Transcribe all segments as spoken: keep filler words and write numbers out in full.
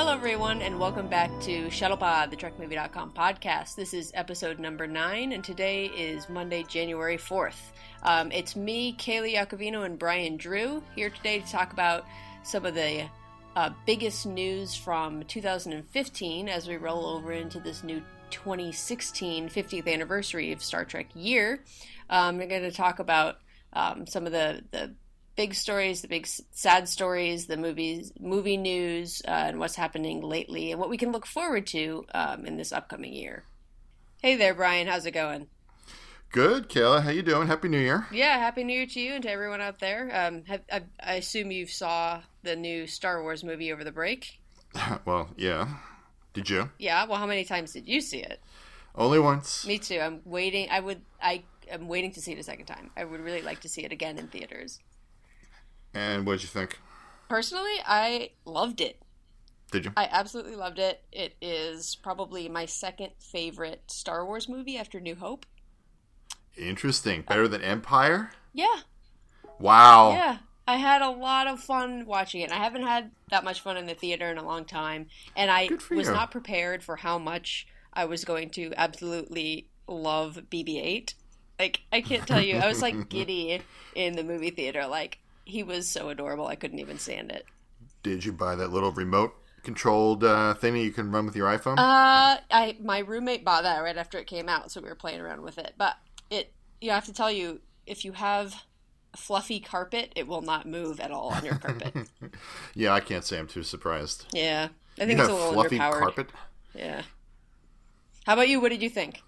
Hello, everyone, and welcome back to Shuttlepod, the Trek Movie dot com podcast. This is episode number nine, and today is Monday, January fourth. Um, it's me, Kaylee Iacovino, and Brian Drew here today to talk about some of the uh, biggest news from two thousand fifteen as we roll over into this new twenty sixteen fiftieth anniversary of Star Trek year. Um, we're going to talk about um, some of the, the big stories, the big sad stories, the movies, movie news, uh, and what's happening lately, and what we can look forward to um, in this upcoming year. Hey there, Brian. How's it going? Good, Kayla. How you doing? Happy New Year. Yeah, Happy New Year to you and to everyone out there. Um, have, I, I assume you saw the new Star Wars movie over the break? Well, yeah. Did you? Yeah. Well, how many times did you see it? Only once. Me too. I'm waiting. I would. I am waiting to see it a second time. I would really like to see it again in theaters. And what did you think? Personally, I loved it. Did you? I absolutely loved it. It is probably my second favorite Star Wars movie after New Hope. Interesting. Better than Empire? Yeah. Wow. Yeah. I had a lot of fun watching it. I haven't had that much fun in the theater in a long time. And I was you. not prepared for how much I was going to absolutely love B B eight. Like, I can't tell you. I was like giddy in the movie theater. Like, he was so adorable, I couldn't even stand it. Did you buy that little remote-controlled uh, thing that you can run with your iPhone? Uh, I my roommate bought that right after it came out, so we were playing around with it. But it, you have to tell you, if you have a fluffy carpet, it will not move at all on your carpet. Yeah, I can't say I'm too surprised. Yeah, I think you it's have a little fluffy underpowered. carpet? Yeah. How about you? What did you think?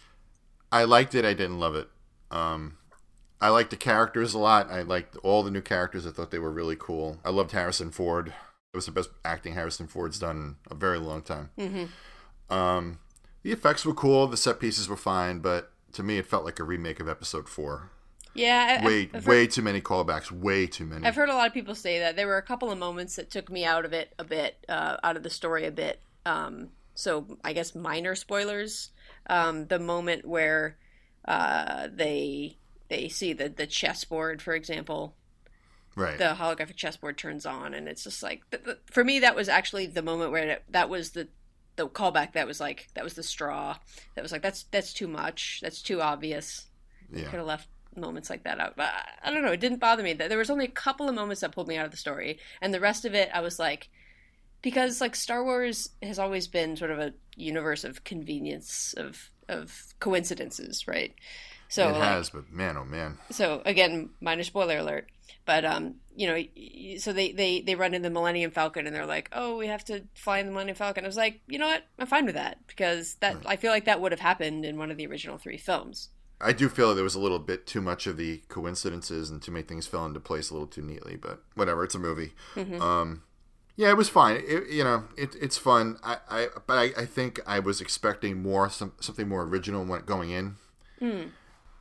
I liked it. I didn't love it. Um, I liked the characters a lot. I liked all the new characters. I thought they were really cool. I loved Harrison Ford. It was the best acting Harrison Ford's done in a very long time. Mm-hmm. Um, the effects were cool. The set pieces were fine, but to me, it felt like a remake of Episode Four. Yeah, I, way I've way heard, too many callbacks. Way too many. I've heard a lot of people say that there were a couple of moments that took me out of it a bit, uh, out of the story a bit. Um, so I guess minor spoilers. Um, the moment where uh, they. They see the, the chessboard, for example. Right. The holographic chessboard turns on, and it's just like... The, the, for me, that was actually the moment where it, that was the the callback that was like... That was the straw. That was like, that's that's too much. That's too obvious. Yeah. Could have left moments like that out. But I don't know. It didn't bother me. There was only a couple of moments that pulled me out of the story. And the rest of it, I was like... Because, like, Star Wars has always been sort of a universe of convenience, of of coincidences, right? So, it like, has, but man, oh man. So again, minor spoiler alert. But um, you know, so they, they, they run in the Millennium Falcon and they're like, "Oh, we have to fly in the Millennium Falcon." I was like, you know what? I'm fine with that because that Right. I feel like that would have happened in one of the original three films. I do feel there was a little bit too much of the coincidences and too many things fell into place a little too neatly. But whatever, it's a movie. Mm-hmm. Um, yeah, it was fine. It, you know, it, it's fun. I, I but I, I think I was expecting more some something more original when going in. Mm.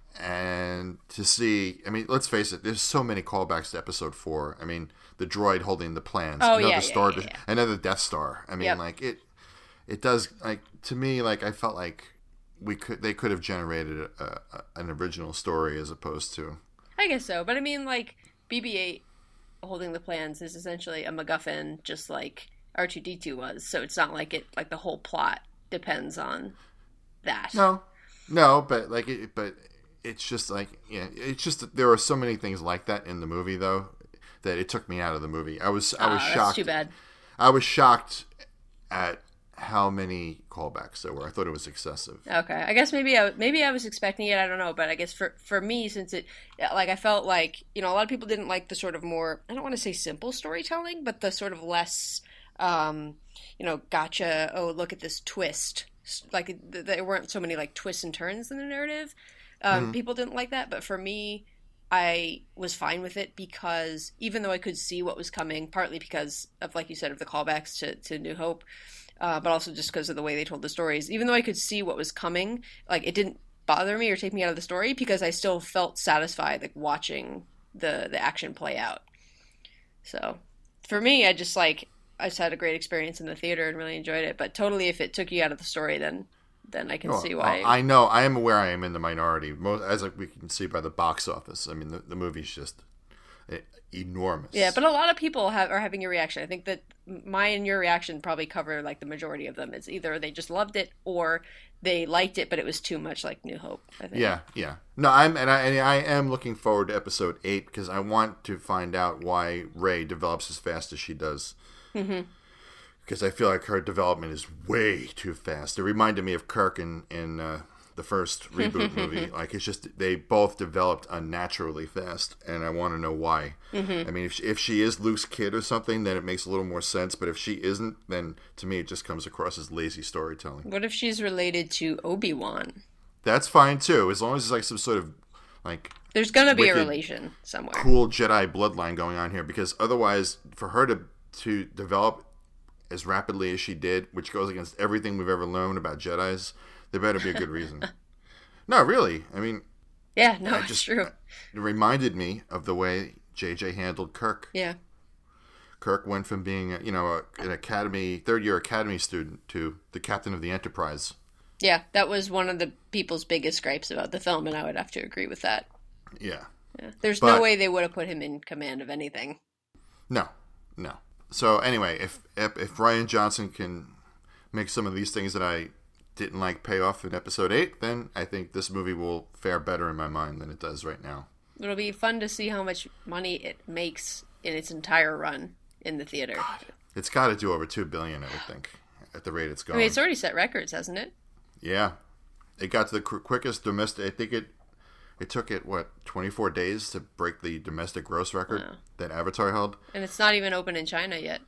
And to see, I mean, let's face it, there's so many callbacks to Episode Four. I mean, the droid holding the plans, oh, another yeah, star, yeah, yeah, yeah. another Death Star. I mean, Yep. like it, it does. Like to me, like I felt like we could, they could have generated a, a, an original story as opposed to. I guess so, but I mean, like B B eight holding the plans is essentially a MacGuffin, just like R two D two was. So it's not like it, like the whole plot depends on that. No, no, but like, it, but. It's just like, yeah, it's just that there are so many things like that in the movie, though, that it took me out of the movie. I was, I was uh, shocked. That's too bad. I was shocked at how many callbacks there were. I thought it was excessive. Okay, I guess maybe I maybe I was expecting it. I don't know, but I guess for for me, since it, like, I felt like, you know, a lot of people didn't like the sort of more, I don't want to say simple storytelling, but the sort of less, um, you know, gotcha. Oh, look at this twist. Like there weren't so many like twists and turns in the narrative. Um, mm-hmm. People didn't like that, but for me, I was fine with it because even though I could see what was coming, partly because of, like you said, of the callbacks to, to New Hope, uh, but also just because of the way they told the stories, even though I could see what was coming, like it didn't bother me or take me out of the story because I still felt satisfied like watching the, the action play out. So for me, I just like, I just had a great experience in the theater and really enjoyed it, but totally if it took you out of the story, then then I can oh, see why. I know. I am aware I am in the minority, most, as like we can see by the box office. I mean, the, the movie's just eh, enormous. Yeah, but a lot of people have are having your reaction. I think that my and your reaction probably cover like the majority of them. It's either they just loved it or they liked it, but it was too much like New Hope. I think. Yeah, yeah. No, I'm and I and I am looking forward to episode eight because I want to find out why Rey develops as fast as she does. Mm-hmm. Because I feel like her development is way too fast. It reminded me of Kirk in in uh, the first reboot movie. Like it's just they both developed unnaturally fast, and I want to know why. Mm-hmm. I mean, if she, if she is Luke's kid or something, then it makes a little more sense. But if she isn't, then to me it just comes across as lazy storytelling. What if she's related to Obi-Wan? That's fine too, as long as it's like some sort of like there's gonna be a relation somewhere. Cool Jedi bloodline going on here, because otherwise, for her to to develop as rapidly as she did, which goes against everything we've ever learned about Jedis, there better be a good reason. No, really. I mean, yeah, no, I it's just, true. It reminded me of the way J J handled Kirk. Yeah. Kirk went from being, you know, a, an academy, third year academy student to the captain of the Enterprise. Yeah, that was one of the people's biggest gripes about the film, and I would have to agree with that. Yeah. Yeah. There's but, no way they would have put him in command of anything. No, no. So anyway, if, if if Rian Johnson can make some of these things that I didn't like pay off in episode eight, then I think this movie will fare better in my mind than it does right now. It'll be fun to see how much money it makes in its entire run in the theater. God, it's got to do over two billion dollars, I would think, at the rate it's going. I mean, it's already set records, hasn't it? Yeah. It got to the qu- quickest domestic, I think it It took it, what, twenty-four days to break the domestic gross record wow. that Avatar held? And it's not even open in China yet.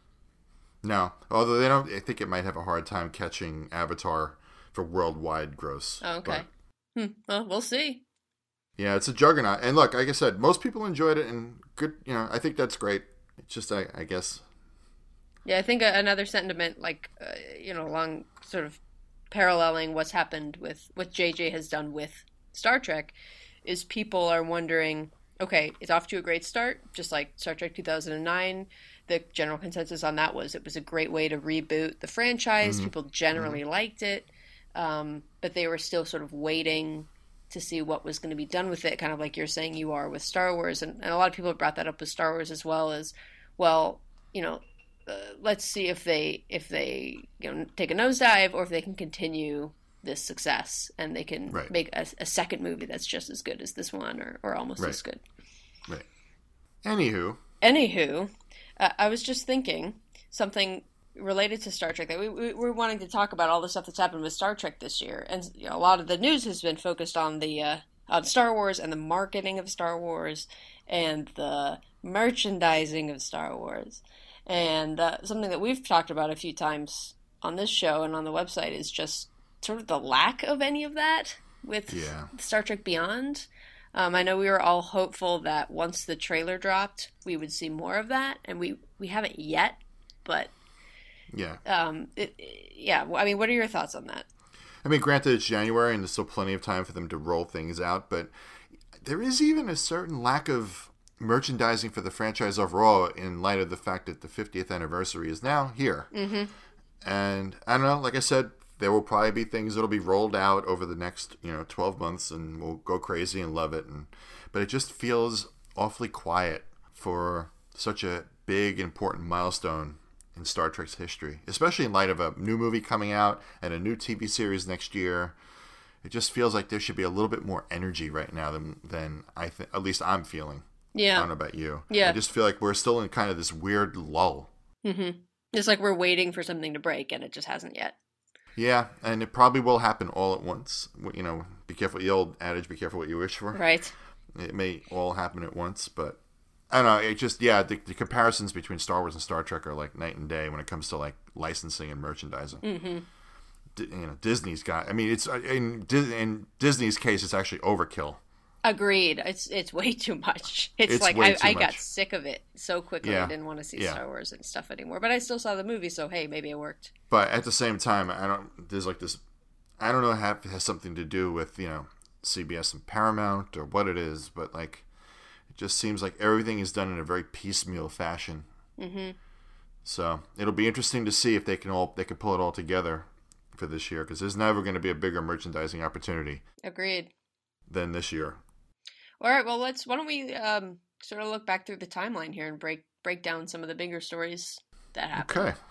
No. Although they don't, I think it might have a hard time catching Avatar for worldwide gross. Oh, okay. But, hmm. Well, we'll see. Yeah, it's a juggernaut. And look, like I said, most people enjoyed it, and good, you know, I think that's great. It's just, I, I guess. Yeah, I think another sentiment, like, uh, you know, along sort of paralleling what's happened with what J J has done with Star Trek, is people are wondering, okay, it's off to a great start, just like Star Trek two thousand nine. The general consensus on that was it was a great way to reboot the franchise. Mm-hmm. People generally mm-hmm. liked it, um, but they were still sort of waiting to see what was going to be done with it, kind of like you're saying you are with Star Wars. And, and a lot of people have brought that up with Star Wars as well as, well, you know, uh, let's see if they, if they you know, take a nosedive or if they can continue this success and they can right. make a, a second movie that's just as good as this one or, or almost right. as good. Right. Anywho. Anywho, uh, I was just thinking something related to Star Trek that we, we we're wanting to talk about all the stuff that's happened with Star Trek this year, and you know, a lot of the news has been focused on the uh, on Star Wars and the marketing of Star Wars and the merchandising of Star Wars, and uh, something that we've talked about a few times on this show and on the website is just sort of the lack of any of that with yeah. Star Trek Beyond. Um, I know we were all hopeful that once the trailer dropped, we would see more of that, and we, we haven't yet, but yeah, um, it, yeah. I mean, what are your thoughts on that? I mean, granted, it's January, and there's still plenty of time for them to roll things out, but there is even a certain lack of merchandising for the franchise overall in light of the fact that the fiftieth anniversary is now here. Mm-hmm. And I don't know, like I said, there will probably be things that'll be rolled out over the next, you know, twelve months, and we'll go crazy and love it. And but it just feels awfully quiet for such a big, important milestone in Star Trek's history, especially in light of a new movie coming out and a new T V series next year. It just feels like there should be a little bit more energy right now than than I think. At least I'm feeling. Yeah. I don't know about you. Yeah. I just feel like we're still in kind of this weird lull. Mm-hmm. It's like we're waiting for something to break, and it just hasn't yet. Yeah, and it probably will happen all at once. You know, be careful, the old adage, be careful what you wish for. Right. It may all happen at once, but I don't know. It just, yeah, the, the comparisons between Star Wars and Star Trek are like night and day when it comes to like licensing and merchandising. Mm-hmm. D- you know, Disney's got, I mean, it's in, in Disney's case, it's actually overkill. Agreed. It's it's way too much. It's, it's like I, I got much. sick of it so quickly. Yeah. I didn't want to see yeah. Star Wars and stuff anymore. But I still saw the movie, so hey, maybe it worked. But at the same time, I don't. There's like this. I don't know if it has something to do with you know C B S and Paramount or what it is, but like it just seems like everything is done in a very piecemeal fashion. Mm-hmm. So it'll be interesting to see if they can all they can pull it all together for this year, because there's never going to be a bigger merchandising opportunity. Agreed. Than this year. All right, well, let's. Why don't we um, sort of look back through the timeline here and break break down some of the bigger stories that happened. Okay.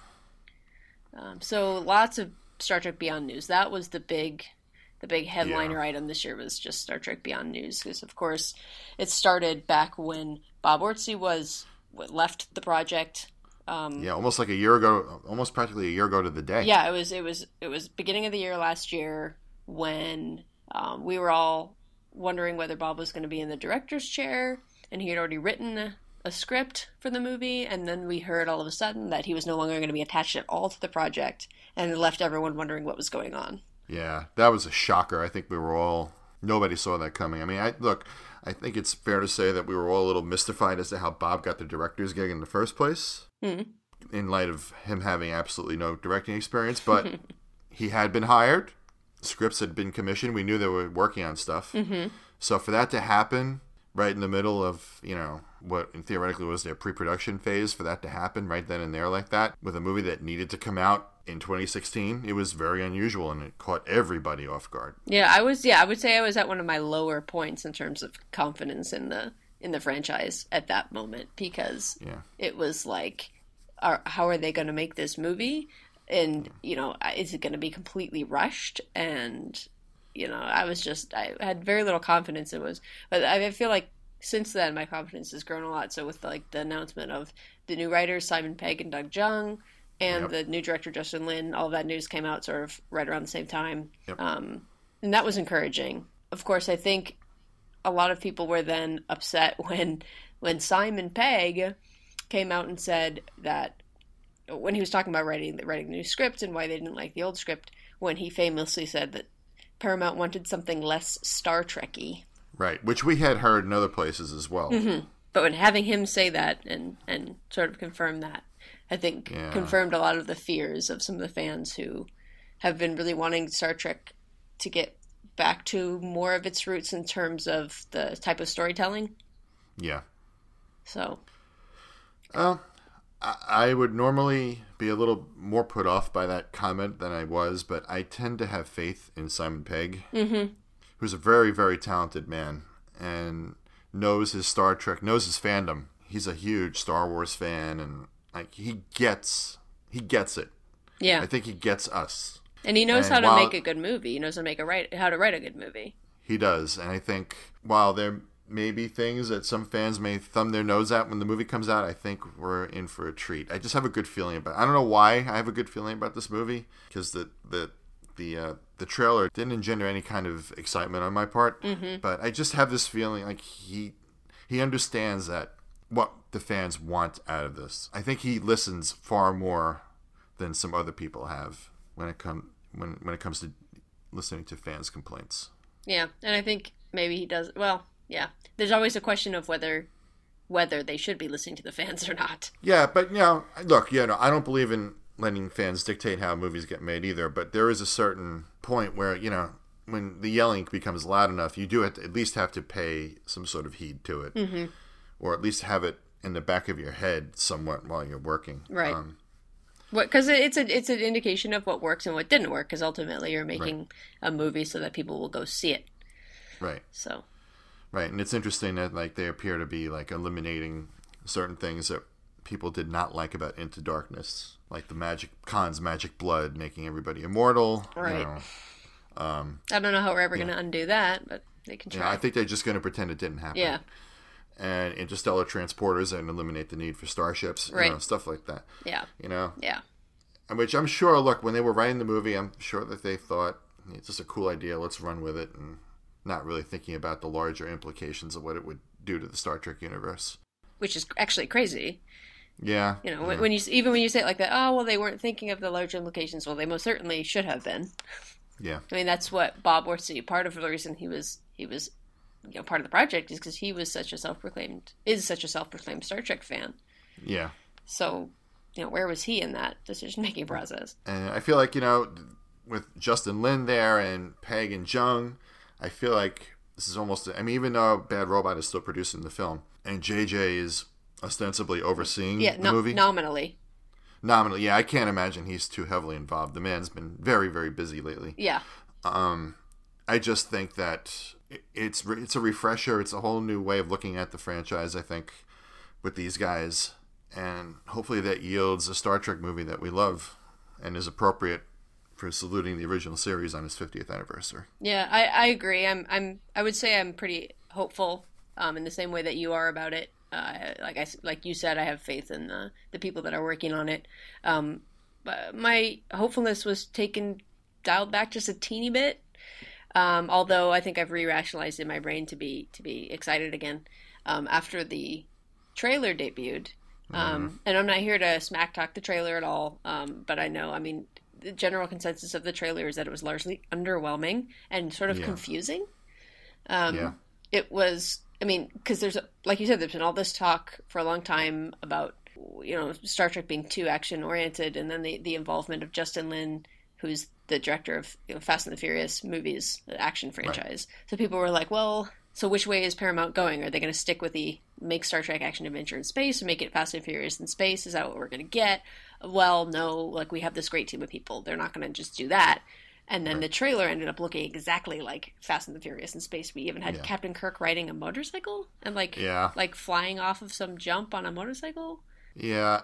Um, so lots of Star Trek Beyond news. That was the big, the big headliner Yeah. item this year was just Star Trek Beyond news because, of course, it started back when Bob Orci was left the project. Um, Yeah, almost like a year ago, almost practically a year ago to the day. yeah, it was. It was. It was beginning of the year last year when um, we were all wondering whether Bob was going to be in the director's chair, and he had already written a, a script for the movie, and then we heard all of a sudden that he was no longer going to be attached at all to the project, and it left everyone wondering what was going on. Yeah, that was a shocker. I think we were all, nobody saw that coming. I mean, I look, I think it's fair to say that we were all a little mystified as to how Bob got the director's gig in the first place, Hmm. in light of him having absolutely no directing experience, but he had been hired. Scripts had been commissioned. We knew they were working on stuff. Mm-hmm. So for that to happen right in the middle of, you know, what theoretically was their pre-production phase, for that to happen right then and there like that, with a movie that needed to come out in twenty sixteen, it was very unusual, and it caught everybody off guard. Yeah, I was. Yeah, I would say I was at one of my lower points in terms of confidence in the in the franchise at that moment because Yeah. it was like, are, how are they going to make this movie? And, you know, is it going to be completely rushed? And, you know, I was just, I had very little confidence it was. But I feel like since then, my confidence has grown a lot. So with, like, the announcement of the new writers, Simon Pegg and Doug Jung, and Yep. the new director, Justin Lin, all of that news came out sort of right around the same time. Yep. Um, and that was encouraging. Of course, I think a lot of people were then upset when when Simon Pegg came out and said that, when he was talking about writing writing the new script and why they didn't like the old script, when he famously said that Paramount wanted something less Star Trek-y. Right, which we had heard in other places as well. Mm-hmm. But when having him say that and, and sort of confirm that, I think Yeah. confirmed a lot of the fears of some of the fans who have been really wanting Star Trek to get back to more of its roots in terms of the type of storytelling. Yeah. So, Uh, I I would normally be a little more put off by that comment than I was, but I tend to have faith in Simon Pegg, mm-hmm. who's a very, very talented man and knows his Star Trek, knows his fandom. He's a huge Star Wars fan, and like he gets, he gets it. yeah. I think he gets us. And he knows and how to while- make a good movie. He knows how to make a write how to write a good movie. He does, and I think while there may be things that some fans may thumb their nose at when the movie comes out, I think we're in for a treat. I just have a good feeling about it. I don't know why I have a good feeling about this movie, because the the the uh, the trailer didn't engender any kind of excitement on my part, Mm-hmm. but I just have this feeling like he he understands that what the fans want out of this. I think he listens far more than some other people have when it come when when it comes to listening to fans' complaints. Yeah, and I think maybe he does. Well, yeah. There's always a question of whether whether they should be listening to the fans or not. Yeah, but you know, look, you know, I don't believe in letting fans dictate how movies get made either. But there is a certain point where, you know, when the yelling becomes loud enough, you do have to, at least have to pay some sort of heed to it, Mm-hmm. or at least have it in the back of your head somewhat while you're working. Right. Um, Because it's a it's an indication of what works and what didn't work. Because ultimately, you're making a movie so that people will go see it. right. So Right, and it's interesting that like they appear to be like eliminating certain things that people did not like about Into Darkness, like the magic Khan's magic blood making everybody immortal. Right. You know. um, I don't know how we're ever Yeah. going to undo that, but they can yeah, try. I think they're just going to pretend it didn't happen. Yeah. And interstellar transporters and eliminate the need for starships, Right. you know, stuff like that. Yeah. You know, Yeah. and which I'm sure. Look, when they were writing the movie, I'm sure that they thought it's just a cool idea. Let's run with it, and not really thinking about the larger implications of what it would do to the Star Trek universe. Which is actually crazy. Yeah, You know, yeah. when when you even when you say it like that, oh well, they weren't thinking of the larger implications. Well, they most certainly should have been. yeah, I mean, that's what Bob Orci. Part of the reason he was he was, you know, part of the project is because he was such a self-proclaimed is such a self-proclaimed Star Trek fan. yeah. So, you know, where was he in that decision-making process? And I feel like, you know, with Justin Lin there and Peg and Jung, I feel like this is almost, I mean, even though Bad Robot is still producing the film, and J J is ostensibly overseeing Yeah, the no, movie. nominally. Nominally, yeah, I can't imagine he's too heavily involved. The man's been very, very busy lately. Yeah. Um, I just think that it's it's a refresher. It's a whole new way of looking at the franchise, I think, with these guys, and hopefully that yields a Star Trek movie that we love and is appropriate for saluting the original series on its fiftieth anniversary. Yeah, I, I agree. I'm I'm I would say I'm pretty hopeful, um, in the same way that you are about it. Uh, like I like you said, I have faith in the the people that are working on it. Um, but my hopefulness was taken dialed back just a teeny bit. Um, although I think I've re-rationalized in my brain to be to be excited again um, after the trailer debuted. Um, mm-hmm. And I'm not here to smack talk the trailer at all, um, but I know, I mean, the general consensus of the trailer is that it was largely underwhelming and sort of yeah. confusing. Um, yeah. It was, I mean, because there's, like you said, there's been all this talk for a long time about, you know, Star Trek being too action-oriented, and then the, the involvement of Justin Lin, who's the director of, you know, Fast and the Furious movies, the action franchise. Right. So people were like, well, so which way is Paramount going? Are they going to stick with the make Star Trek action adventure in space or make it Fast and Furious in space? Is that what we're going to get? Well, no, like we have this great team of people. They're not going to just do that. And then right. the trailer ended up looking exactly like Fast and the Furious in space. We even had yeah. Captain Kirk riding a motorcycle and like yeah. like flying off of some jump on a motorcycle. Yeah.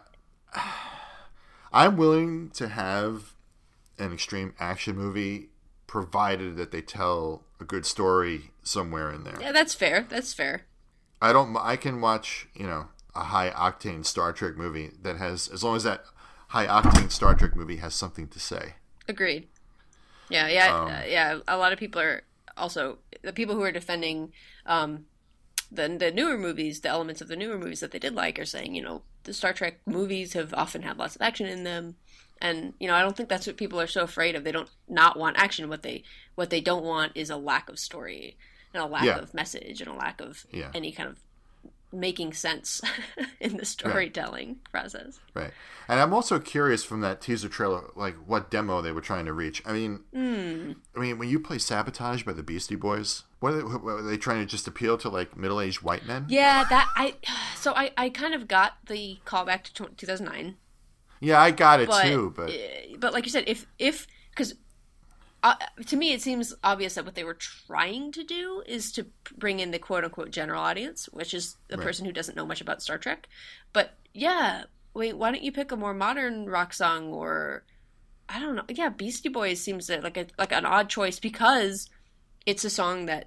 I'm willing to have an extreme action movie provided that they tell a good story somewhere in there. Yeah, that's fair. That's fair. I don't I can watch, you know, a high octane Star Trek movie that has, as long as that high octane Star Trek movie has something to say. Agreed. Yeah, yeah, um, uh, yeah. A lot of people are also the people who are defending um, the the newer movies, the elements of the newer movies that they did like, are saying, you know, the Star Trek movies have often had lots of action in them, and you know, I don't think that's what people are so afraid of. They don't not want action. What they what they don't want is a lack of story and a lack yeah. of message and a lack of yeah. any kind of making sense in the storytelling right. process. Right. And I'm also curious from that teaser trailer, like what demo they were trying to reach. I mean, mm. I mean, when you play Sabotage by the Beastie Boys, what are they, what, are they trying to just appeal to like middle-aged white men? Yeah, that I, so I, I kind of got the callback to two thousand nine. Yeah, I got it but, too, but but like you said, if if because uh, to me it seems obvious that what they were trying to do is to bring in the quote unquote general audience, which is the right. person who doesn't know much about Star Trek. But yeah, wait, why don't you pick a more modern rock song, or I don't know? Yeah, Beastie Boys seems like a like an odd choice because it's a song that,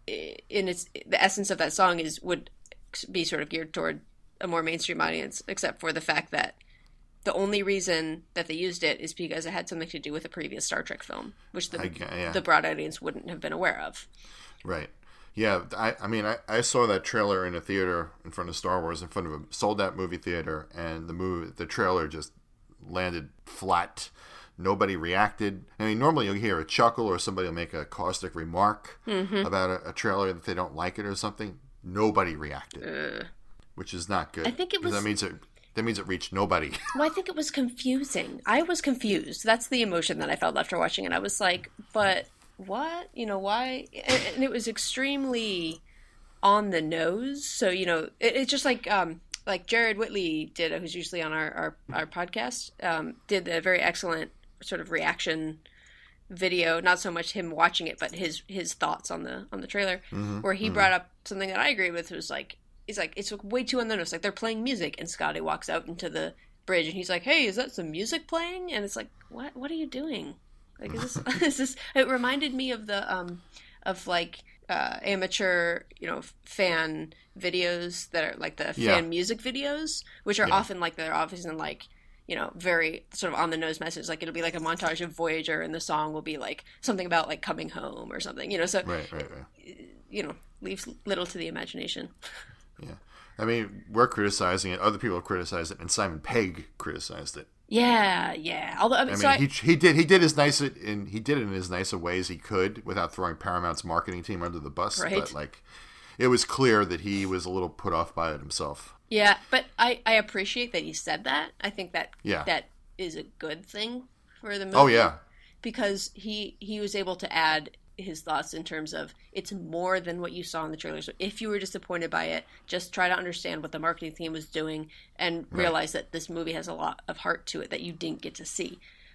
in its the essence of that song is would be sort of geared toward a more mainstream audience, except for the fact that the only reason that they used it is because it had something to do with a previous Star Trek film, which the, I, yeah. the broad audience wouldn't have been aware of. Right. Yeah. I, I mean, I, I saw that trailer in a theater in front of Star Wars, in front of a sold-out movie theater, and the movie, the trailer just landed flat. Nobody reacted. I mean, normally you'll hear a chuckle or somebody will make a caustic remark mm-hmm. about a, a trailer that they don't like it or something. Nobody reacted, uh, which is not good. I think it was... That means it... That means it reached nobody. Well, I think it was confusing. I was confused. That's the emotion that I felt after watching it. I was like, but what? You know, why? And it was extremely on the nose. So, you know, it, it's just like um, like Jared Whitley did, who's usually on our, our, our podcast, um, did a very excellent sort of reaction video. Not so much him watching it, but his his thoughts on the on the trailer, mm-hmm, where he mm-hmm. brought up something that I agree with. Was like, he's like, it's way too on the nose. Like, they're playing music, and Scotty walks out into the bridge, and he's like, hey, is that some music playing? And it's like, what What are you doing? Like, is this, is this... It reminded me of the, um, of, like, uh, amateur, you know, fan videos that are, like, the fan yeah. music videos, which are yeah. often, like, they're obviously, like, you know, very sort of on-the-nose message. Like, it'll be, like, a montage of Voyager, and the song will be, like, something about, like, coming home or something, you know, so... Right, right, right. You know, leaves little to the imagination. Yeah. I mean, we're criticizing it. Other people criticized it, and Simon Pegg criticized it. Yeah, yeah. Although I mean, I mean so I, he he did he did as nice in he did it in as nice a way as he could without throwing Paramount's marketing team under the bus. Right. But like, it was clear that he was a little put off by it himself. Yeah, but I, I appreciate that he said that. I think that yeah. that is a good thing for the movie. Oh yeah, because he he was able to add his thoughts in terms of it's more than what you saw in the trailer. So if you were disappointed by it, just try to understand what the marketing team was doing and realize right. that this movie has a lot of heart to it that you didn't get to see.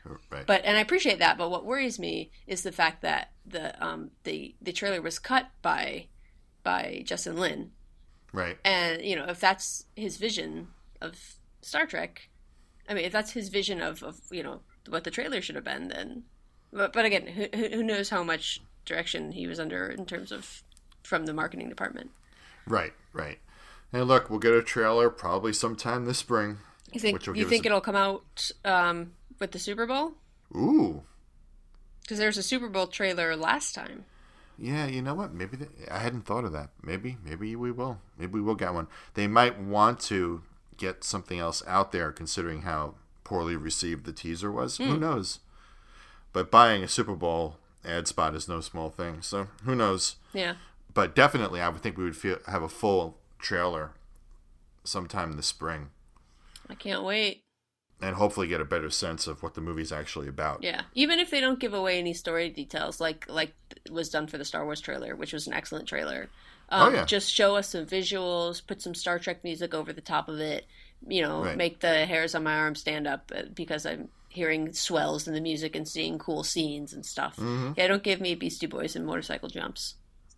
Right. But and I appreciate that. But what worries me is the fact that the um the the trailer was cut by by Justin Lin. Right. And you know, if that's his vision of Star Trek, I mean, if that's his vision of, of you know what the trailer should have been, then. But but again, who who knows how much direction he was under in terms of from the marketing department. Right. Right. And look, we'll get a trailer probably sometime this spring. You think which will you give think us a... it'll come out um, with the Super Bowl? Ooh. Because there was a Super Bowl trailer last time. Yeah, you know what? Maybe they, I hadn't thought of that. Maybe, maybe we will. Maybe we will get one. They might want to get something else out there, considering how poorly received the teaser was. Mm. Who knows? But buying a Super Bowl ad spot is no small thing. So who knows? Yeah. But definitely, I would think we would feel, have a full trailer sometime in the spring. I can't wait. And hopefully get a better sense of what the movie's actually about. Yeah. Even if they don't give away any story details, like like was done for the Star Wars trailer, which was an excellent trailer. Um, oh, yeah. Just show us some visuals, put some Star Trek music over the top of it, you know, right. make the hairs on my arm stand up because I'm hearing swells in the music and seeing cool scenes and stuff. Mm-hmm. Yeah, don't give me Beastie Boys and motorcycle jumps.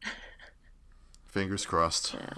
Fingers crossed. Yeah.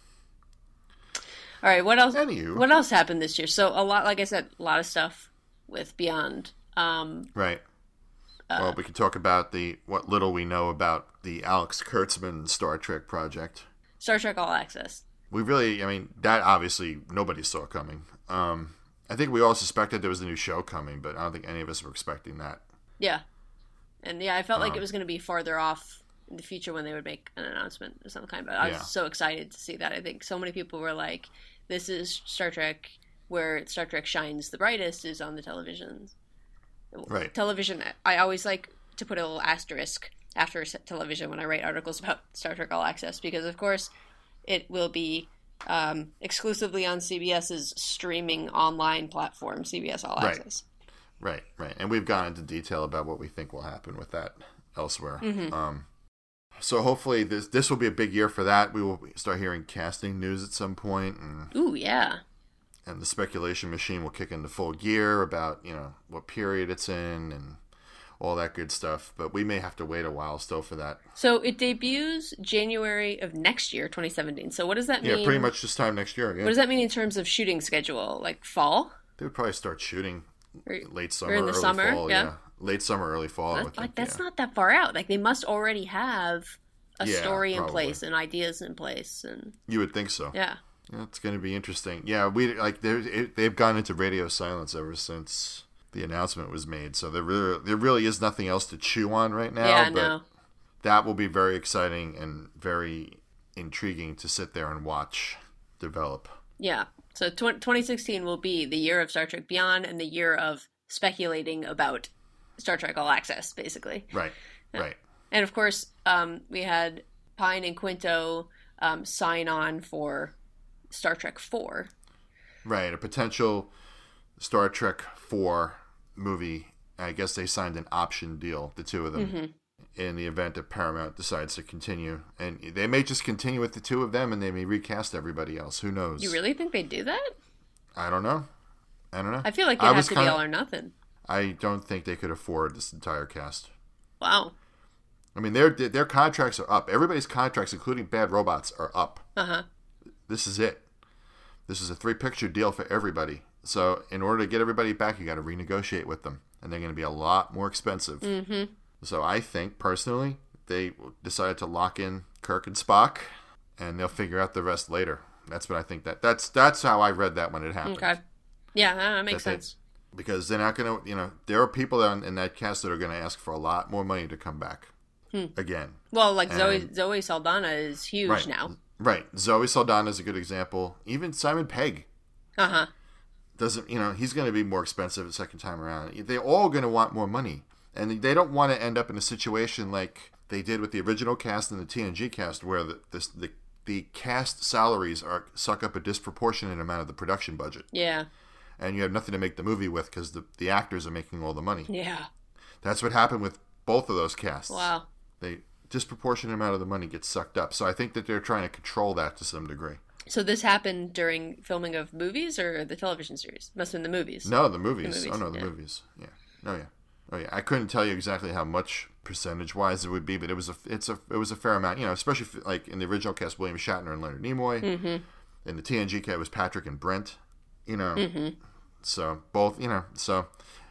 All right, what else? Anywho. What else happened this year? So a lot, like I said, a lot of stuff with Beyond. Um, right. Uh, well, we can talk about the what little we know about the Alex Kurtzman Star Trek project. Star Trek All Access. We really, I mean, that obviously nobody saw coming. Um, I think we all suspected there was a new show coming, but I don't think any of us were expecting that. Yeah. And yeah, I felt like um, it was going to be farther off in the future when they would make an announcement of some kind. But I was yeah. so excited to see that. I think so many people were like, this is Star Trek where Star Trek shines the brightest is on the televisions. Right. Television, I always like to put a little asterisk after television when I write articles about Star Trek All Access because, of course, it will be um, exclusively on CBS's streaming online platform, C B S All right. Access. Right, right. And we've gone into detail about what we think will happen with that elsewhere. Mm-hmm. Um, so hopefully this this will be a big year for that. We will start hearing casting news at some point, and Ooh, yeah. and the speculation machine will kick into full gear about, you know, what period it's in and all that good stuff. But we may have to wait a while still for that. So it debuts January of next year, twenty seventeen. So what does that mean? Yeah, pretty much this time next year. Yeah. What does that mean in terms of shooting schedule? Like fall? They would probably start shooting Or, late summer, or in the early summer? fall. Yeah. Yeah. Late summer, early fall. I That's, would like, think, that's yeah. not that far out. Like they must already have a Yeah, story in probably. place and ideas in place, and You would think so. yeah. Yeah, it's going to be interesting. Yeah, we like they they've gone into radio silence ever since the announcement was made. So there really there really is nothing else to chew on right now. Yeah, but no. that will be very exciting and very intriguing to sit there and watch develop. Yeah. So tw- twenty sixteen will be the year of Star Trek Beyond and the year of speculating about Star Trek All Access, basically. Right. Yeah. Right. And of course, um, we had Pine and Quinto um, sign on for Star Trek four. Right. A potential Star Trek four movie. I guess they signed an option deal, the two of them, Mm-hmm. in the event that Paramount decides to continue. And they may just continue with the two of them and they may recast everybody else. Who knows? You really think they'd do that? I don't know. I don't know. I feel like I it'd have was to kinda- be all or nothing. I don't think they could afford this entire cast. Wow. I mean, their their contracts are up. Everybody's contracts, including Bad Robots, are up. Uh-huh. This is it. This is a three-picture deal for everybody. So in order to get everybody back, you got to renegotiate with them. And they're going to be a lot more expensive. Mm-hmm. So I think, personally, they decided to lock in Kirk and Spock, and they'll figure out the rest later. That's what I think. That That's that's how I read that when it happened. Okay. Yeah, that makes That they- sense. Because they're not going to, you know, there are people in, in that cast that are going to ask for a lot more money to come back. Hmm. Again. Well, like And- Zoe Zoe Saldana is huge Right. now. Right. Zoe Saldana is a good example. Even Simon Pegg Uh-huh. doesn't, you know, he's going to be more expensive the second time around. They're all going to want more money. And they don't want to end up in a situation like they did with the original cast and the T N G cast where the, this, the, the cast salaries are suck up a disproportionate amount of the production budget. Yeah. And you have nothing to make the movie with because the, the actors are making all the money. Yeah. That's what happened with both of those casts. Wow. They disproportionate amount of the money gets sucked up. So I think that they're trying to control that to some degree. So this happened during filming of movies or the television series? Must have been the movies. No, the movies. The movies, Oh no, the yeah. movies. Yeah, Oh yeah, oh yeah. I couldn't tell you exactly how much percentage wise it would be, but it was a it's a it was a fair amount. You know, especially if, like in the original cast, William Shatner and Leonard Nimoy. Mm-hmm. In the T N G cast, it was Patrick and Brent. You know, mm-hmm. so both. You know, so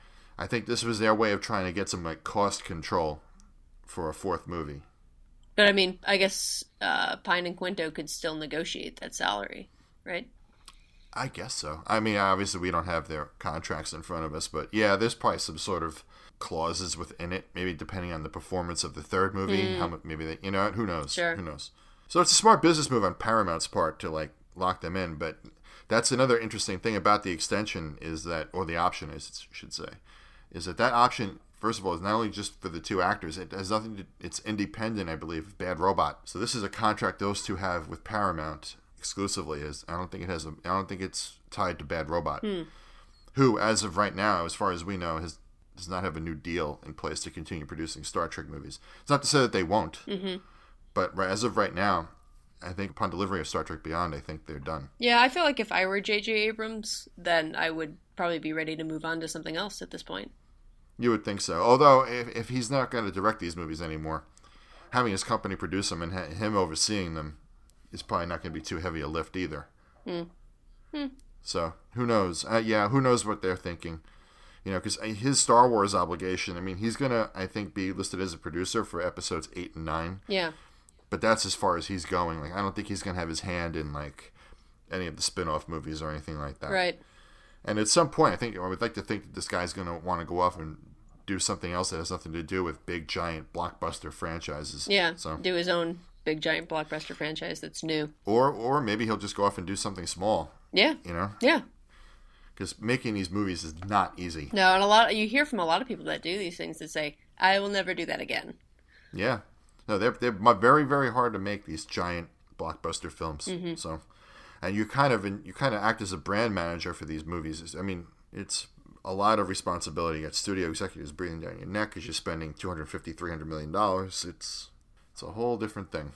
I think this was their way of trying to get some like cost control for a fourth movie. But I mean, I guess uh, Pine and Quinto could still negotiate that salary, right? I guess so. I mean, obviously we don't have their contracts in front of us, but yeah, there's probably some sort of clauses within it. Maybe depending on the performance of the third movie, mm. how much, maybe they, you know, who knows? Sure. Who knows? So it's a smart business move on Paramount's part to like lock them in. But that's another interesting thing about the extension is that, or the option is, I should say, is that that option. First of all, is not only just for the two actors. It has nothing to. It's independent, I believe, of Bad Robot. So this is a contract those two have with Paramount exclusively. Is I don't think it has. A, I don't think it's tied to Bad Robot, hmm. who, as of right now, as far as we know, has does not have a new deal in place to continue producing Star Trek movies. It's not to say that they won't, mm-hmm. but right, as of right now, I think upon delivery of Star Trek Beyond, I think they're done. Yeah, I feel like if I were J J Abrams, then I would probably be ready to move on to something else at this point. You would think so. Although, if, if he's not going to direct these movies anymore, having his company produce them and ha- him overseeing them is probably not going to be too heavy a lift either. Hmm. Hmm. So, who knows? Uh, yeah, who knows what they're thinking. You know, because his Star Wars obligation, I mean, he's going to, I think, be listed as a producer for episodes eight and nine. Yeah. But that's as far as he's going. Like, I don't think he's going to have his hand in, like, any of the spin-off movies or anything like that. Right. And at some point, I think I would like to think that this guy's going to want to go off and do something else that has nothing to do with big, giant blockbuster franchises. Yeah, so do his own big, giant blockbuster franchise that's new. Or or maybe he'll just go off and do something small. Yeah. You know? Yeah. Because making these movies is not easy. No, and a lot you hear from a lot of people that do these things that say, I will never do that again. Yeah. No, they're, they're very, very hard to make, these giant blockbuster films. Mm-hmm. So... And you kind of you kind of act as a brand manager for these movies. I mean, it's a lot of responsibility. You got studio executives breathing down your neck as you're spending two hundred fifty, three hundred million dollars. It's it's a whole different thing.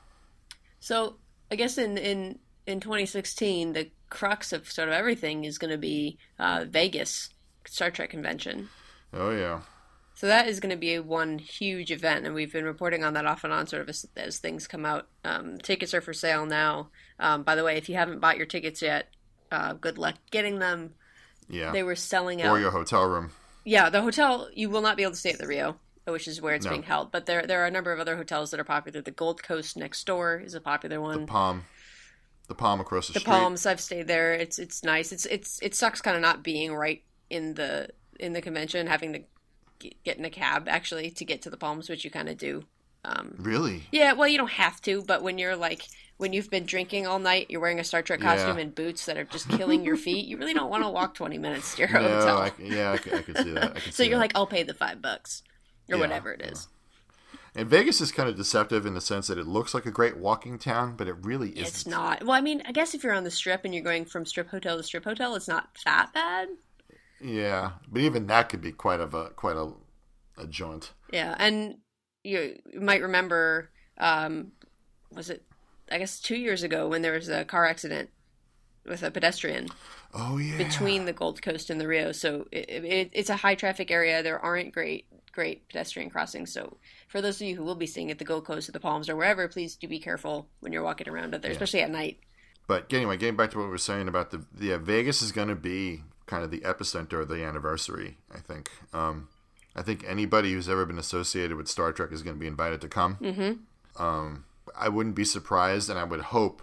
So I guess in in, in twenty sixteen, the crux of sort of everything is going to be uh, Vegas Star Trek convention. Oh yeah. So that is going to be a one huge event, and we've been reporting on that off and on sort of as, as things come out. Um, tickets are for sale now. Um, by the way, if you haven't bought your tickets yet, uh, good luck getting them. Yeah. They were selling out. Or your hotel room. Yeah, the hotel, you will not be able to stay at the Rio, which is where it's no. being held. But there there are a number of other hotels that are popular. The Gold Coast next door is a popular one. The Palm. The Palm across the, the street. The Palms, I've stayed there. It's it's nice. It's it's It sucks kind of not being right in the in the convention, having to get in a cab, actually, to get to the Palms, which you kind of do. Um, really? Yeah, well, you don't have to, but when you're like, when you've been drinking all night, you're wearing a Star Trek costume yeah. and boots that are just killing your feet, you really don't want to walk twenty minutes to your no, hotel. I, yeah, I, I could see that. I could so see you're that. like, I'll pay the five bucks, or yeah, whatever it is. Yeah. And Vegas is kind of deceptive in the sense that it looks like a great walking town, but it really isn't. It's not. Well, I mean, I guess if you're on the Strip and you're going from Strip hotel to Strip hotel, it's not that bad. Yeah, but even that could be quite of a quite a a jaunt. Yeah, and you, you might remember, um, was it, I guess two years ago when there was a car accident with a pedestrian. Oh yeah. Between the Gold Coast and the Rio, so it, it, it's a high traffic area. There aren't great great pedestrian crossings. So for those of you who will be staying at the Gold Coast or the Palms or wherever, please do be careful when you're walking around out there, yeah. especially at night. But anyway, getting back to what we were saying about the yeah, Vegas is going to be kind of the epicenter of the anniversary. I think. Um, I think anybody who's ever been associated with Star Trek is going to be invited to come. Mm-hmm. Um, I wouldn't be surprised, and I would hope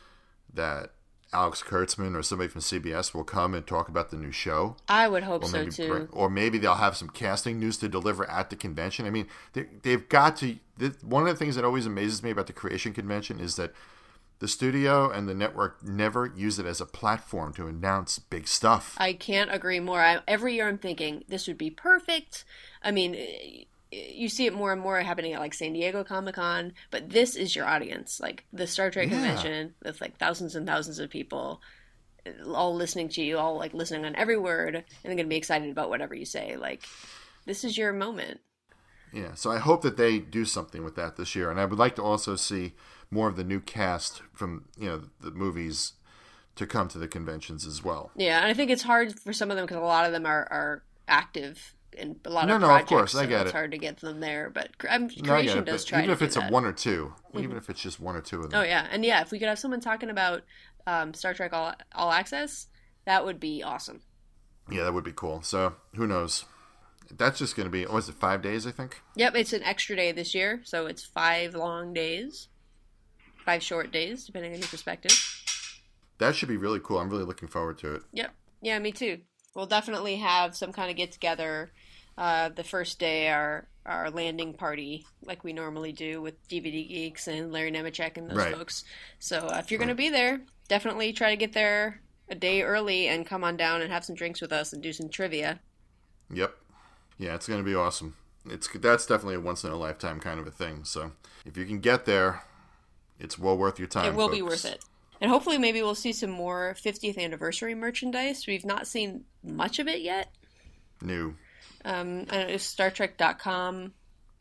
that Alex Kurtzman or somebody from C B S will come and talk about the new show. I would hope or maybe, so, too. Or maybe they'll have some casting news to deliver at the convention. I mean, they, they've got to... They, one of the things that always amazes me about the Creation Convention is that the studio and the network never use it as a platform to announce big stuff. I can't agree more. I, every year I'm thinking, this would be perfect. I mean, you see it more and more happening at like San Diego Comic-Con, but this is your audience. Like the Star Trek yeah. convention with like thousands and thousands of people all listening to you, all like listening on every word, and they're going to be excited about whatever you say. Like, this is your moment. Yeah, so I hope that they do something with that this year. And I would like to also see more of the new cast from, you know, the movies to come to the conventions as well. Yeah, and I think it's hard for some of them because a lot of them are, are active in a lot no, of no, projects. of course, I so get it's it. hard to get them there, but um, No, I get creation it, does but try even to if do it's that. a one or 2 Mm-hmm. even if it's just one or two of them. Oh yeah, and yeah, if we could have someone talking about um, Star Trek All All Access, that would be awesome. Yeah, that would be cool. So who knows? That's just going to be, what is it, five days, I think? Yep, it's an extra day this year, so it's five long days, five short days, depending on your perspective. That should be really cool. I'm really looking forward to it. Yep. Yeah, me too. We'll definitely have some kind of get together. Uh, the first day, our our landing party, like we normally do with D V D Geeks and Larry Nemechek and those Right. folks. So uh, if you're going Right. to be there, definitely try to get there a day early and come on down and have some drinks with us and do some trivia. Yep. Yeah, it's going to be awesome. It's That's definitely a once-in-a-lifetime kind of a thing. So if you can get there, it's well worth your time, It will folks. be worth it. And hopefully maybe we'll see some more fiftieth anniversary merchandise. We've not seen much of it yet. New. Um, I don't know, Star Trek dot com.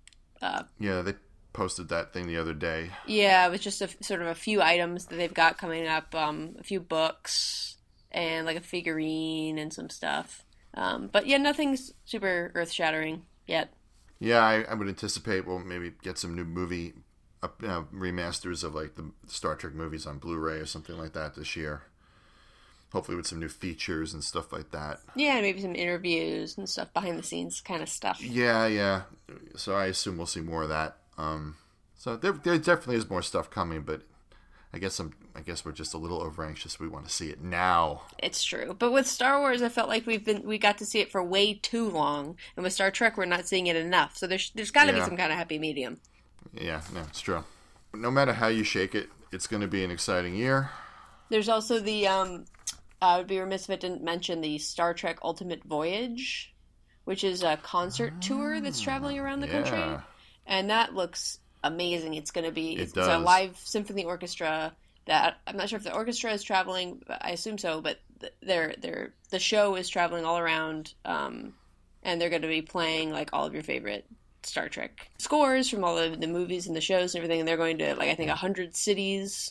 Yeah, they posted that thing the other day. Yeah, it was just a, sort of a few items that they've got coming up. Um, a few books and like a figurine and some stuff. Um, but yeah, nothing's super earth-shattering yet. Yeah, I, I would anticipate we'll maybe get some new movie uh, you know, remasters of like the Star Trek movies on Blu-ray or something like that this year. Hopefully with some new features and stuff like that. Yeah, and maybe some interviews and stuff, behind-the-scenes kind of stuff. Yeah, yeah. So I assume we'll see more of that. Um, so there, there definitely is more stuff coming, but I guess I'm, I guess we're just a little over anxious. We want to see it now. It's true. But with Star Wars, I felt like we've been we got to see it for way too long, and with Star Trek, we're not seeing it enough. So there's there's got to be Yeah. some kind of happy medium. Yeah, no, it's true. No matter how you shake it, it's going to be an exciting year. There's also the um, I would be remiss if I didn't mention the Star Trek Ultimate Voyage, which is a concert tour that's traveling around the Yeah. country, and that looks amazing. It's going to be It it's, it's a does. live symphony orchestra. That I'm not sure if the orchestra is traveling. But I assume so, but th- they're they're the show is traveling all around, um, and they're going to be playing like all of your favorite Star Trek scores from all of the movies and the shows and everything. And they're going to like I think a hundred cities.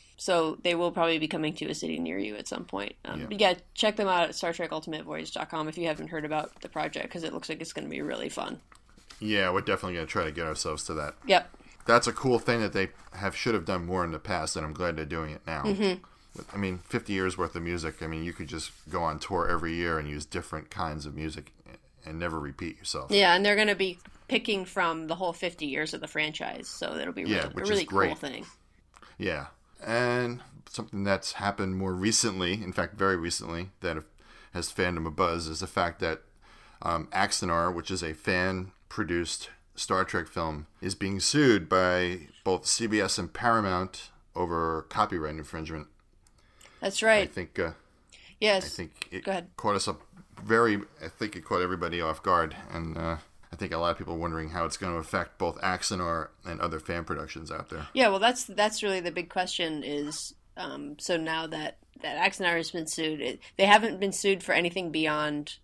So they will probably be coming to a city near you at some point. Um, Yeah. But yeah, check them out at Star Trek Ultimate Voyage dot com if you haven't heard about the project, because it looks like it's going to be really fun. Yeah, we're definitely going to try to get ourselves to that. Yep. That's a cool thing that they have should have done more in the past, and I'm glad they're doing it now. Mm-hmm. I mean, fifty years worth of music. I mean, you could just go on tour every year and use different kinds of music and never repeat yourself. Yeah, and they're going to be picking from the whole fifty years of the franchise, so it'll be Yeah, really, which a really is great. cool thing. Yeah. And something that's happened more recently, in fact, very recently, that has fandom a buzz, is the fact that um, Axanar, which is a fan-produced Star Trek film, is being sued by both C B S and Paramount over copyright infringement. That's I right. think uh, Yes. I think it Go ahead. caught us up very. I think it caught everybody off guard, and uh, I think a lot of people are wondering how it's going to affect both Axanar and other fan productions out there. Yeah, well, that's that's really the big question. Is um, so now that that Axanar has been sued, it, they haven't been sued for anything beyond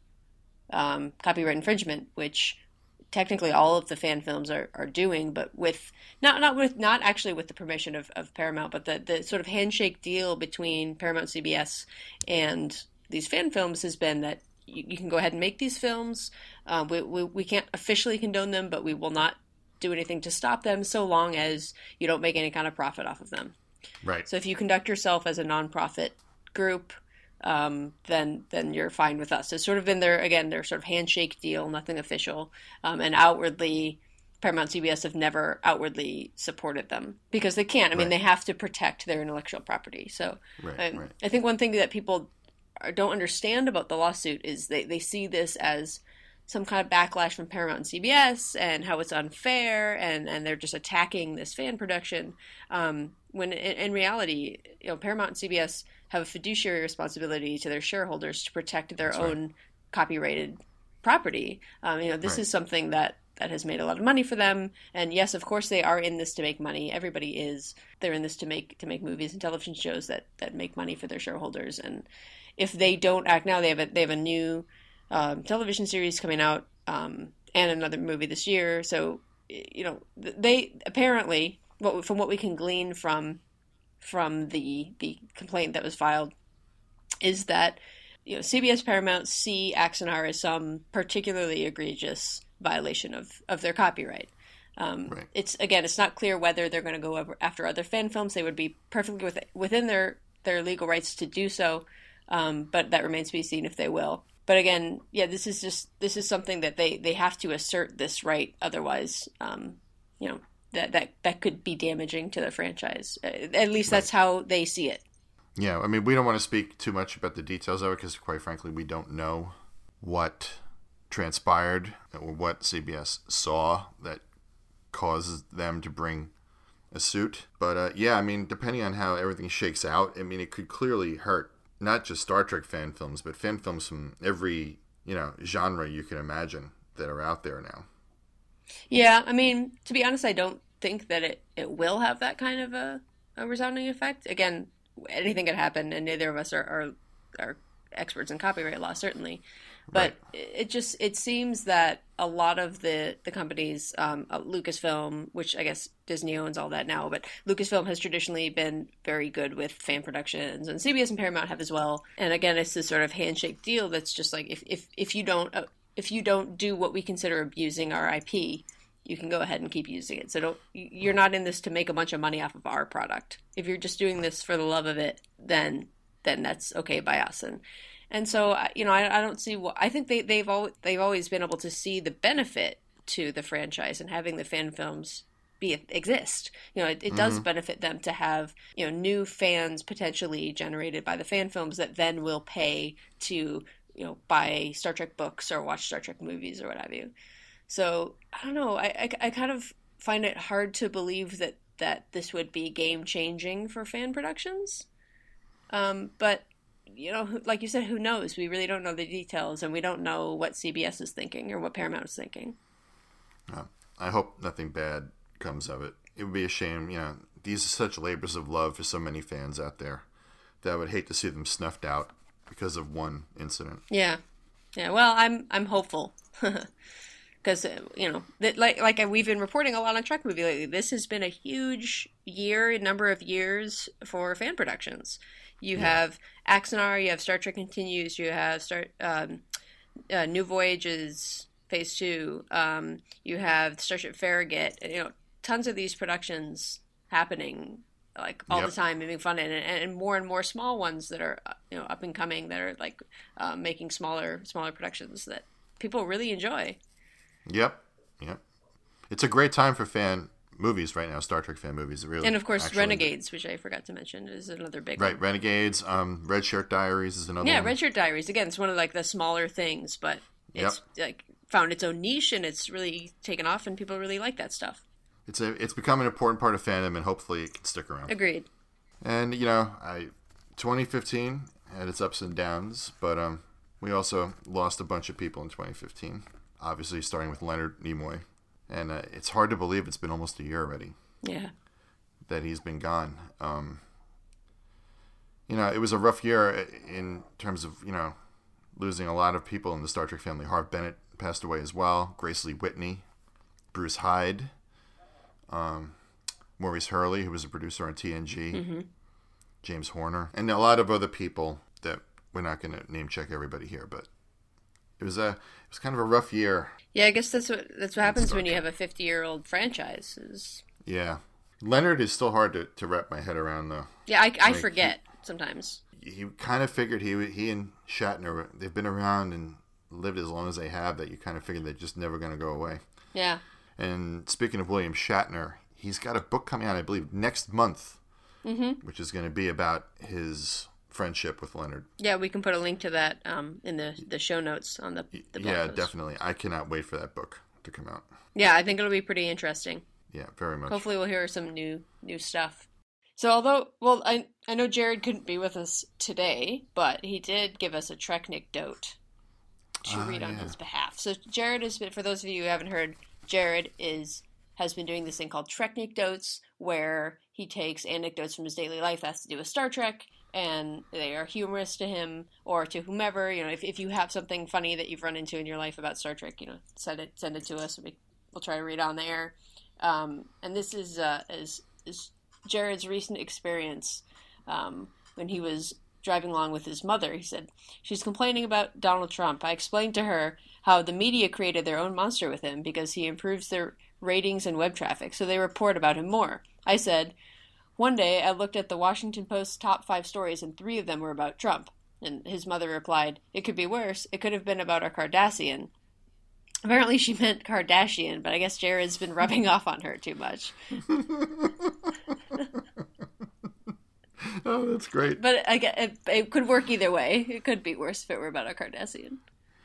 um, copyright infringement, which technically all of the fan films are, are doing, but with not not with not actually with the permission of, of Paramount, but the, the sort of handshake deal between Paramount C B S and these fan films has been that you, you can go ahead and make these films. Uh, we, we we can't officially condone them, but we will not do anything to stop them so long as you don't make any kind of profit off of them. Right. So if you conduct yourself as a nonprofit group, um, then then you're fine with us. It's sort of been their again their sort of handshake deal, nothing official, um, and outwardly, Paramount C B S have never outwardly supported them because they can't. I mean, Right. they have to protect their intellectual property. So Right, I, right. I think one thing that people are- don't understand about the lawsuit is they, they see this as some kind of backlash from Paramount and C B S and how it's unfair and, and they're just attacking this fan production. Um, when in, in reality, you know, Paramount and C B S have a fiduciary responsibility to their shareholders to protect their That's right. own copyrighted property. Um, you know, this Right. is something that, that has made a lot of money for them. And yes, of course, they are in this to make money. Everybody is. They're in this to make to make movies and television shows that, that make money for their shareholders. And if they don't act now, they have a, they have a new um, television series coming out um, and another movie this year. So, you know, they apparently, what from what we can glean from from the the complaint that was filed, is that you know, C B S Paramount see Axanar as some particularly egregious violation of, of their copyright. Um, right. It's again, it's not clear whether they're going to go over after other fan films. They would be perfectly with, within their, their legal rights to do so, um, but that remains to be seen if they will. But again, yeah, this is just this is something that they, they have to assert this right. Otherwise, um, you know, that, that that could be damaging to the franchise. At least that's right. how they see it. Yeah, I mean, we don't want to speak too much about the details of it because, quite frankly, we don't know what transpired or what C B S saw that causes them to bring a suit. But uh, yeah, I mean, depending on how everything shakes out, I mean, it could clearly hurt not just Star Trek fan films, but fan films from every, you know, genre you can imagine that are out there now. Yeah, I mean, to be honest, I don't think that it, it will have that kind of a, a resounding effect. Again, anything could happen, and neither of us are, are, are experts in copyright law, certainly. But right. it just it seems that a lot of the the companies, um, uh, Lucasfilm, which I guess Disney owns all that now, but Lucasfilm has traditionally been very good with fan productions, and C B S and Paramount have as well. And again, it's this sort of handshake deal that's just like if if if you don't uh, if you don't do what we consider abusing our I P, you can go ahead and keep using it. So don't you're not in this to make a bunch of money off of our product. If you're just doing this for the love of it, then then that's okay by us. And And so, you know, I, I don't see what I think they, they've always, they've always been able to see the benefit to the franchise and having the fan films be exist. You know, it, it mm-hmm. does benefit them to have, you know, new fans potentially generated by the fan films that then will pay to, you know, buy Star Trek books or watch Star Trek movies or what have you. So I don't know. I, I, I kind of find it hard to believe that, that this would be game changing for fan productions. Um, but you know, like you said, who knows? We really don't know the details, and we don't know what C B S is thinking or what Paramount is thinking. Uh, I hope nothing bad comes of it. It would be a shame, you know, these are such labors of love for so many fans out there that I would hate to see them snuffed out because of one incident. Yeah. Yeah, well, I'm I'm hopeful. Because, you know, that, like like we've been reporting a lot on Trek Movie lately, this has been a huge year, a number of years for fan productions. You yeah. have Axanar, you have Star Trek Continues, you have Star um, uh, New Voyages Phase Two, um, you have Starship Farragut. You know, tons of these productions happening like all yep. the time, making fun, and, and more and more small ones that are you know up and coming that are like uh, making smaller smaller productions that people really enjoy. Yep, yep. It's a great time for fan movies right now, Star Trek fan movies. Really, and of course, actually, Renegades, which I forgot to mention, is another big right. one. Renegades, um, Red Shirt Diaries is another. Yeah, one. Red Shirt Diaries. Again, it's one of like the smaller things, but it's yep. like found its own niche and it's really taken off, and people really like that stuff. It's a it's become an important part of fandom, and hopefully it can stick around. Agreed. And you know, I twenty fifteen had its ups and downs, but um, we also lost a bunch of people in twenty fifteen. Obviously, starting with Leonard Nimoy, and uh, it's hard to believe it's been almost a year already. Yeah. That he's been gone. Um, you know, it was a rough year in terms of, you know, losing a lot of people in the Star Trek family. Harve Bennett passed away as well. Grace Lee Whitney. Bruce Hyde. Um, Maurice Hurley, who was a producer on T N G. Mm-hmm. James Horner. And a lot of other people that we're not going to name check everybody here, but it was a it was kind of a rough year. Yeah, I guess that's what that's what happens when you have a fifty-year-old franchise. Is... Yeah. Leonard is still hard to, to wrap my head around, though. Yeah, I, I like, forget he, sometimes. You kind of figured he he and Shatner, they've been around and lived as long as they have, that you kind of figured they're just never going to go away. Yeah. And speaking of William Shatner, he's got a book coming out, I believe, next month, mm-hmm. which is going to be about his friendship with Leonard. Yeah, we can put a link to that um, in the, the show notes on the, the blog Yeah, post. Definitely. I cannot wait for that book to come out. Yeah, I think it'll be pretty interesting. Yeah, very much. Hopefully we'll hear some new new stuff. So although, well, I I know Jared couldn't be with us today, but he did give us a Treknigdote to uh, read on yeah. his behalf. So Jared has been, for those of you who haven't heard, Jared is has been doing this thing called Treknigdotes, where he takes anecdotes from his daily life that has to do with Star Trek, and they are humorous to him or to whomever. You know, if if you have something funny that you've run into in your life about Star Trek, you know, send it send it to us. We, we'll try to read it on the air. Um, and this is, uh, is is Jared's recent experience um, when he was driving along with his mother. He said, she's complaining about Donald Trump. I explained to her how the media created their own monster with him because he improves their ratings and web traffic, so they report about him more. I said, one day I looked at the Washington Post's top five stories and three of them were about Trump. And his mother replied, it could be worse. It could have been about a Kardashian. Apparently she meant Kardashian, but I guess Jared's been rubbing off on her too much. Oh, that's great. But I get, it, it could work either way. It could be worse if it were about a Kardashian.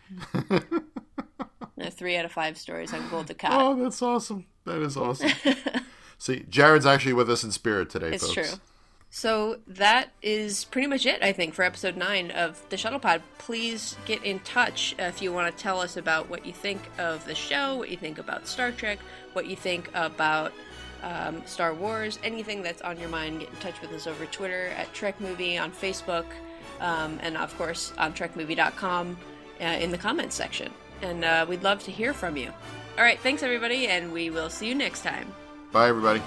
No, three out of five stories on Gold to Cat. Oh, that's awesome. That is awesome. See, Jared's actually with us in spirit today, it's folks. It's true. So that is pretty much it, I think, for episode nine of The Shuttle Pod. Please get in touch if you want to tell us about what you think of the show, what you think about Star Trek, what you think about um, Star Wars, anything that's on your mind. Get in touch with us over Twitter at Trek Movie, on Facebook, um, and of course on trek movie dot com uh, in the comments section. And uh, we'd love to hear from you. All right, thanks everybody, and we will see you next time. Bye, everybody.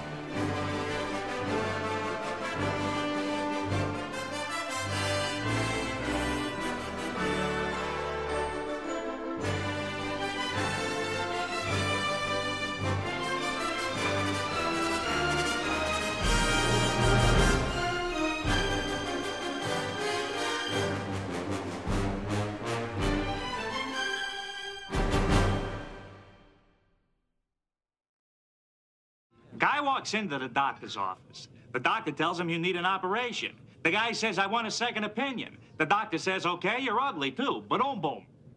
Guy walks into the doctor's office. The doctor tells him you need an operation. The guy says, I want a second opinion. The doctor says, okay, you're ugly too, but boom, boom.